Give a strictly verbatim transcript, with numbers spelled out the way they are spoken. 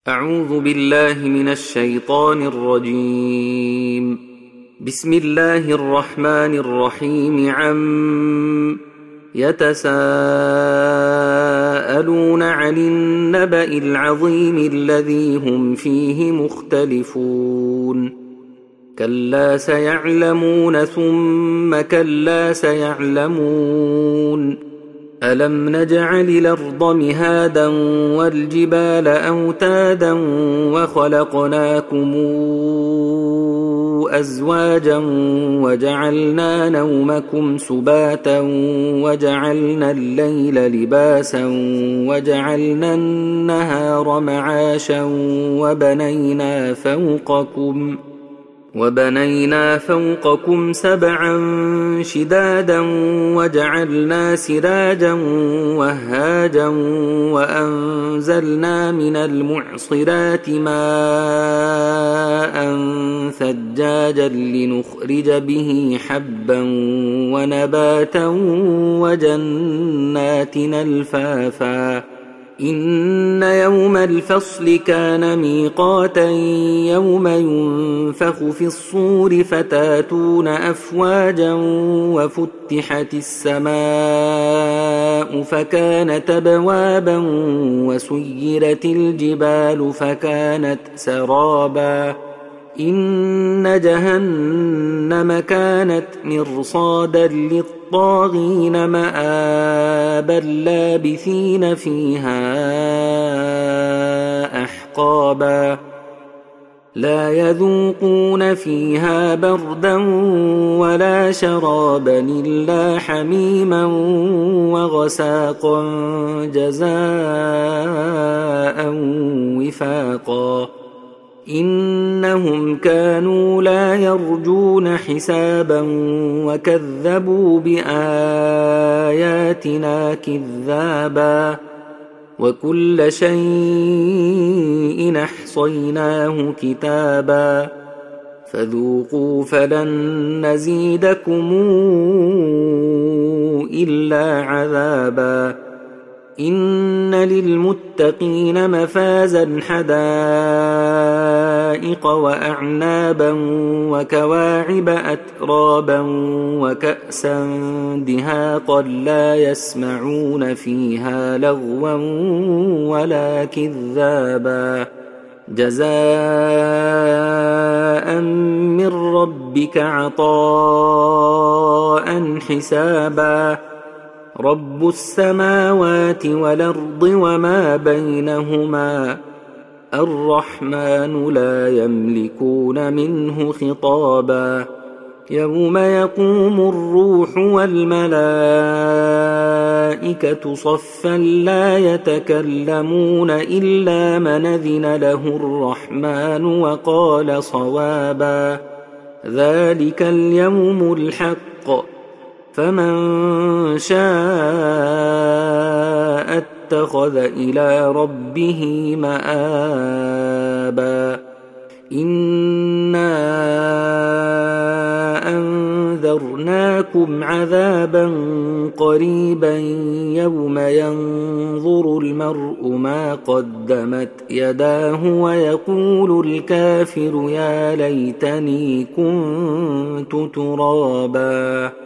أعوذ بالله من الشيطان الرجيم. بسم الله الرحمن الرحيم. عم يتساءلون عن النبأ العظيم الذي هم فيه مختلفون. كلا سيعلمون ثم كلا سيعلمون. ألم نجعل الأرض مهادا والجبال أوتادا وخلقناكم أزواجا وجعلنا نومكم سباتا وجعلنا الليل لباسا وجعلنا النهار معاشا وبنينا فوقكم وبنينا فوقكم سبعا شدادا وجعلنا سراجا وهاجا وأنزلنا من المعصرات ماء ثجاجا لنخرج به حبا ونباتا وجنات ألفافا. إن يوم الفصل كان ميقاتا يوم ينفخ في الصور فتاتون أفواجا وفتحت السماء فكانت أبوابا وسيرت الجبال فكانت سرابا. إن جهنم كانت مرصادا للطاغين مآبا لابثين فيها أحقابا. لا يذوقون فيها بردا ولا شرابا إلا حميما وغساقا جزاء وفاقا. إنهم كانوا لا يرجون حسابا وكذبوا بآياتنا كذابا. وكل شيء أحصيناه كتابا. فذوقوا فلن نزيدكم إلا عذابا. إن للمتقين مفازا حدائق وأعنابا وكواعب أترابا وكأسا دهاقا لا يسمعون فيها لغوا ولا كذابا. جزاء من ربك عطاء حسابا. رب السماوات والأرض وما بينهما الرحمن لا يملكون منه خطابا. يوم يقوم الروح والملائكة صفا لا يتكلمون إلا من أذن له الرحمن وقال صوابا. ذلك اليوم الحق فمن شاء اتخذ إلى ربه مآبا. إنا أنذرناكم عذابا قريبا يوم ينظر المرء ما قدمت يداه ويقول الكافر يا ليتني كنت ترابا.